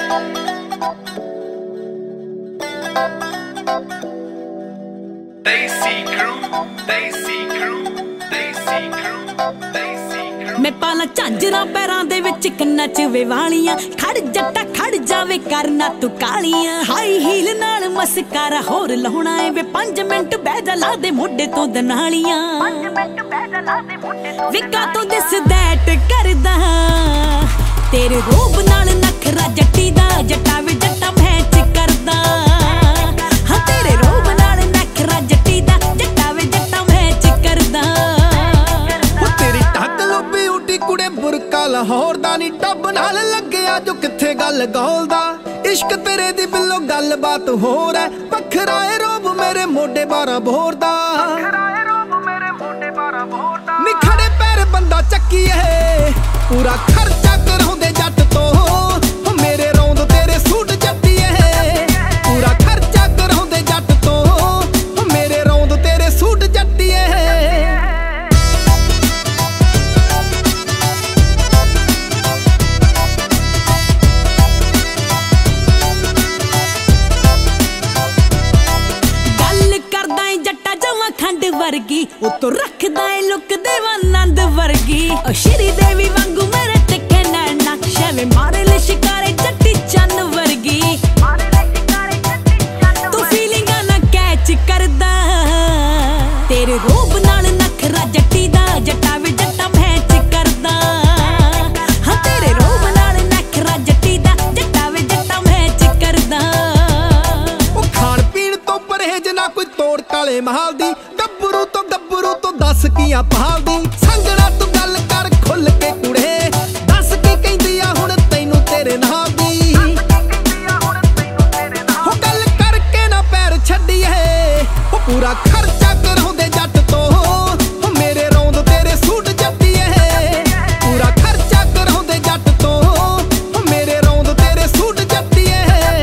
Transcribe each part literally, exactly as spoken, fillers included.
मैं पाला झांजरा पैरां दे विच कन्नां च वे वालियां खड़ जट्टा खड़ जावे करना तू कालियां हाई हील नाल मस्कारा होर लाउणा ए वे पांच मिंट बह जा ला दे मोढे तो दनालियां विका तो दिस दैट करदा तेरे रूप नाल नखरा जट्टी दा जट्टा वे जट्टा मैच करदा हां तेरे रूप नाल नखरा जट्टी दा जट्टा वे जट्टा मैच करदा कुड़े बुरका लाहौर दा नी टब नाल लग्या जो किथे गल गौलदा इश्क तेरे दी बिल्लो गल बात होर है वखरा ए रोब मेरे मोढे बारा बोर दा नी खड़े पैर बंदा चक्कीए पूरा खर्चा कराउंदे जट तो मेरे रौंद तेरे सूट जट्टीए पूरा खर्चा कराउंदे जट तो मेरे रौंद तेरे सूट जट्टीए खंड वर्गी उतो रखदा है लुक देवानंद वर्गी ओ श्री देवी वांगू मेरे टिके नैना शैवे मारे ले शिकारे जट्टी चन वर्गी तू फीलिंग ना कैच करदा तेरे रूप नाल नखरा जट्टी दा जट्टा वे जट्टा मैच करदा हां तेरे रूप नाल नखरा जट्टी दा जट्टा वे जट्टा मैच करदा ओ खान पीण तो परहेज ना कोई तोड़ काले महल दी गब्बरू तो गब्बरू तो दस कियां पहाल दी संगड़ा तू गल कर खुल के कुड़े दस की कहंदी आ हुण तैनू तेरे नाल दी हो गल करके ना पैर छड्डीए हो पूरा खर्चा कराउंदे जट तो हो मेरे रौंद तेरे सूट जट्टीए पूरा खर्चा कराउंदे जट तो हो मेरे रौंद तेरे सूट जट्टीए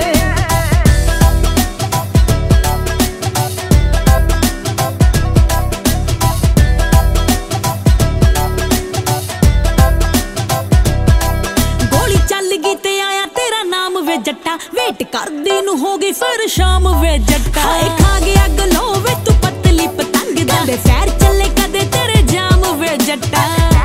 जट्टा वेट करदी नू हो गई फिर शाम वे जट्टा खा गया गलो वे तू पतली पतंग दे फैर चले कदे तेरे जाम वे जट्टा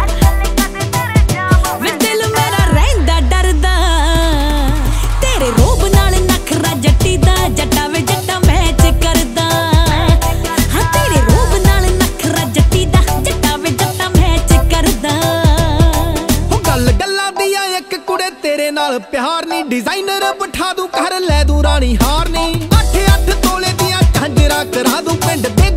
वे दिल मेरा रहिंदा डरदा तेरे रूप नाल नखरा जट्टी दा जट्टा वे जट्टा मैच करदा हां तेरे रूप नाल नखरा जट्टी दा जट्टा वे जट्टा मैच करदा हो गल गल्ला दी एक कुड़े तेरे नाल प्यार नी डिजाइनर बिठा दूं कर लै दूं रानी हार नी अठ अठ तोले दियां झांजरा करा दूं पिंड दे